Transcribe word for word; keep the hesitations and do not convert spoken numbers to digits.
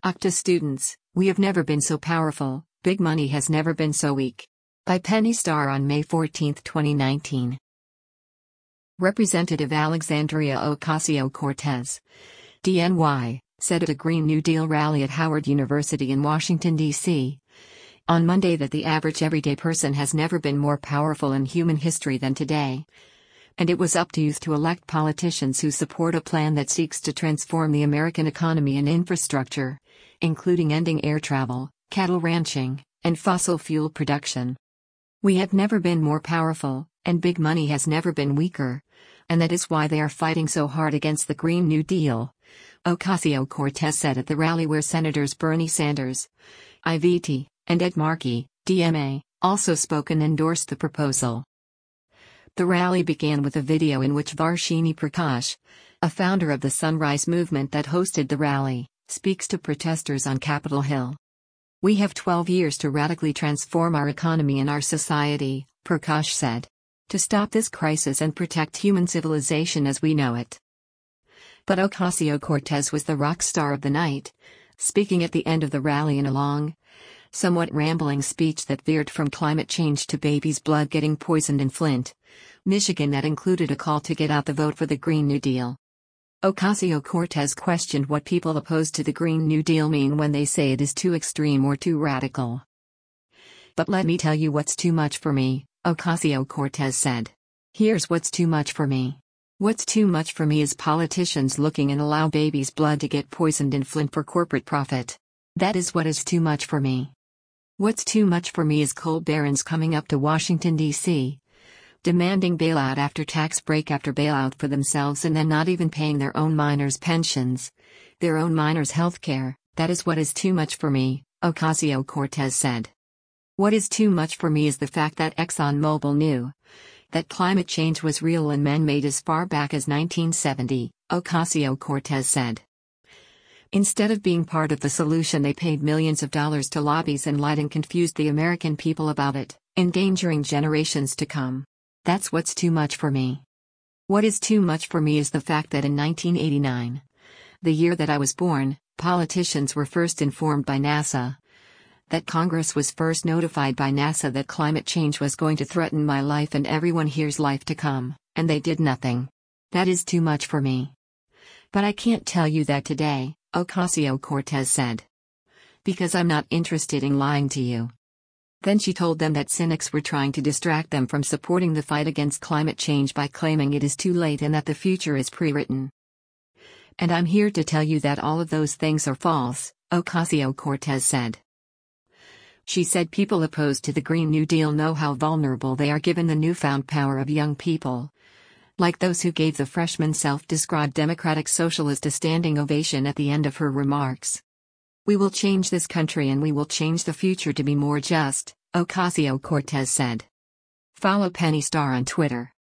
Octa students, we have never been so powerful, big money has never been so weak. By Penny Starr on May fourteenth, twenty nineteen. Representative Alexandria Ocasio-Cortez, D N Y, said at a Green New Deal rally at Howard University in Washington, D C on Monday that the average everyday person has never been more powerful in human history than today. And it was up to youth to elect politicians who support a plan that seeks to transform the American economy and infrastructure, including ending air travel, cattle ranching, and fossil fuel production. We have never been more powerful, and big money has never been weaker, and that is why they are fighting so hard against the Green New Deal, Ocasio-Cortez said at the rally where Senators Bernie Sanders, I V T, and Ed Markey, D M A, also spoke and endorsed the proposal. The rally began with a video in which Varshini Prakash, a founder of the Sunrise Movement that hosted the rally, speaks to protesters on Capitol Hill. We have twelve years to radically transform our economy and our society, Prakash said, to stop this crisis and protect human civilization as we know it. But Ocasio-Cortez was the rock star of the night, speaking at the end of the rally in a long, somewhat rambling speech that veered from climate change to babies' blood getting poisoned in Flint, Michigan that included a call to get out the vote for the Green New Deal. Ocasio-Cortez questioned what people opposed to the Green New Deal mean when they say it is too extreme or too radical. But let me tell you what's too much for me, Ocasio-Cortez said. Here's what's too much for me. What's too much for me is politicians looking and allow babies' blood to get poisoned in Flint for corporate profit. That is what is too much for me. What's too much for me is coal barons coming up to Washington, D C, demanding bailout after tax break after bailout for themselves and then not even paying their own miners' pensions, their own miners' health care. That is what is too much for me, Ocasio-Cortez said. What is too much for me is the fact that ExxonMobil knew that climate change was real and man-made as far back as nineteen seventy, Ocasio-Cortez said. Instead of being part of the solution, they paid millions of dollars to lobbies and lied and confused the American people about it, endangering generations to come. That's what's too much for me. What is too much for me is the fact that in nineteen eighty-nine, the year that I was born, politicians were first informed by NASA, that Congress was first notified by NASA that climate change was going to threaten my life and everyone here's life to come, and they did nothing. That is too much for me. But I can't tell you that today, Ocasio-Cortez said. Because I'm not interested in lying to you. Then she told them that cynics were trying to distract them from supporting the fight against climate change by claiming it is too late and that the future is pre-written. And I'm here to tell you that all of those things are false, Ocasio-Cortez said. She said people opposed to the Green New Deal know how vulnerable they are given the newfound power of young people, like those who gave the freshman self-described Democratic Socialist a standing ovation at the end of her remarks. We will change this country and we will change the future to be more just, Ocasio-Cortez said. Follow Penny Starr on Twitter.